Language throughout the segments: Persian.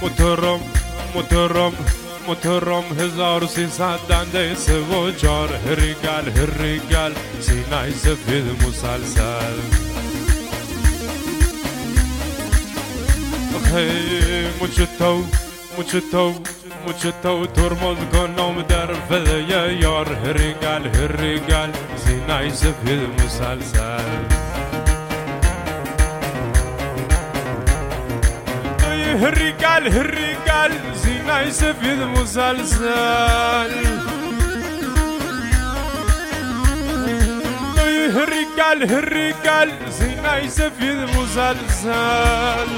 مترم 1300 دنده سه و چار هریگل سینای سفید مسلسل مچتو ترمز کنم در فده یار هریگل سینای سفید مسلسل هریگل سینای سفید مسلسل هریگل سینای سفید مسلسل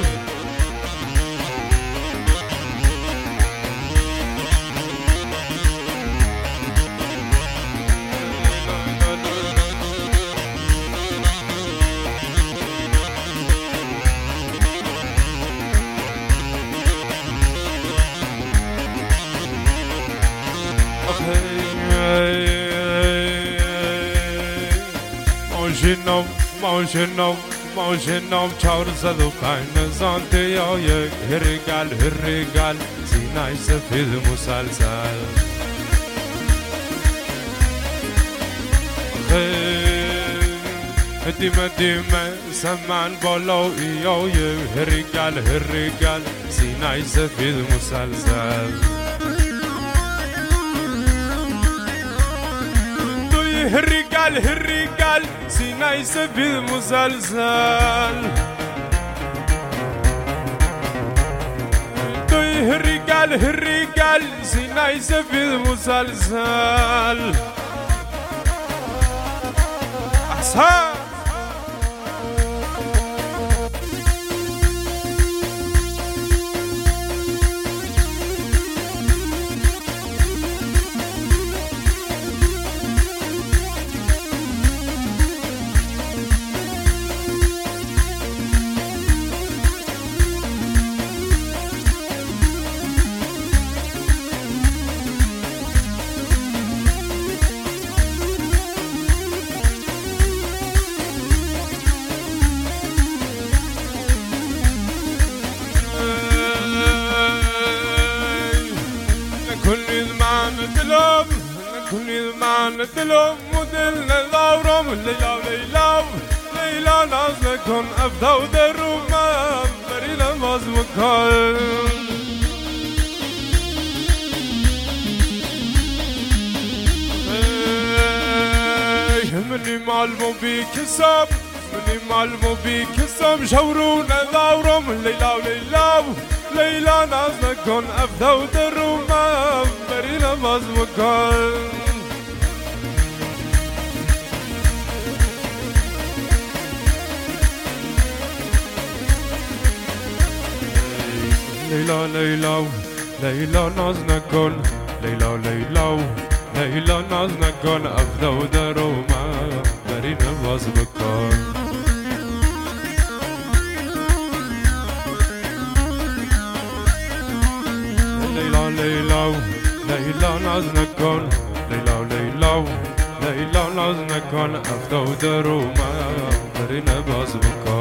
ماشینم 405 نزانته یا یک هریگل سینای سفید مسلسل دیمه سمن بالا یا یک هریگل سینای سفید مسلسل هریگل سینای سفید مسلسل هریگل سینای سفید مسلسل احسان كل ما نتلوم ودلنا لاورم ليلا ناز لكم أفدا ودروما برينا ماز مكان مني مالمو بيك حساب شورونا لاورم ليلا ناز لكم أفدا ودروما برينا ماز مكان ليلا ناز نكون ليلا ناز نكون أفدا ودروما برينا باز بكون ليلا ناز نكون ليلا ناز نكون أفدا ودروما برينا باز بكون